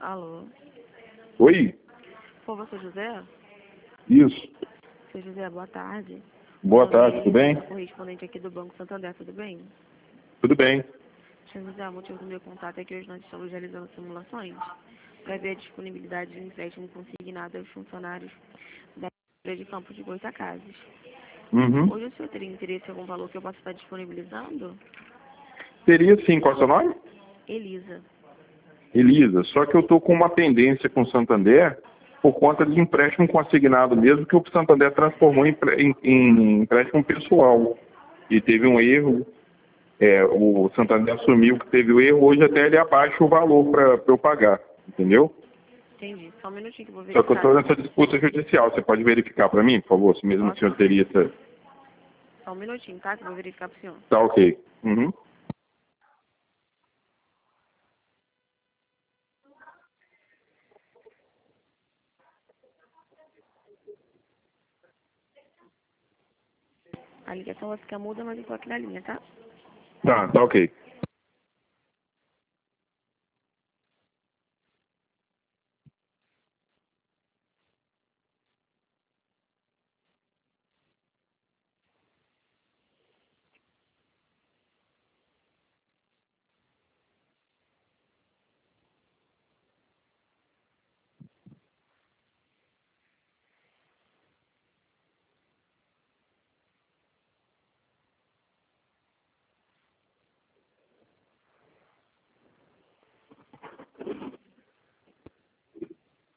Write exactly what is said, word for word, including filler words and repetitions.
Alô? Oi? Pô, você é José? Isso. Seu José, boa tarde. Boa Meu nome tarde, é tudo Elisa, bem? sou correspondente aqui do Banco Santander, tudo bem? Tudo bem. Seu José, o motivo do meu contato é que hoje nós estamos realizando simulações para ver a disponibilidade de um empréstimo consignado aos funcionários da empresa de Campos de Goytacazes. Uhum. Hoje o senhor teria interesse em algum valor que eu possa estar disponibilizando? Teria sim, qual é o seu nome? Elisa. Elisa, só que eu estou com uma pendência com o Santander por conta de empréstimo consignado mesmo, que o Santander transformou em, empre- em- em empréstimo pessoal. E teve um erro, é, o Santander assumiu que teve o erro, hoje até ele abaixa o valor para eu pagar, entendeu? Entendi. Só um minutinho que eu vou Só que eu verificar. estou nessa disputa judicial, você pode verificar para mim, por favor, se mesmo o Posso senhor sim. teria essa... Só um minutinho, tá? Que eu vou verificar pro senhor. Tá ok. Uhum. A ligação vai ficar muda, mas eu tô aqui na linha, tá? Tá, tá ok.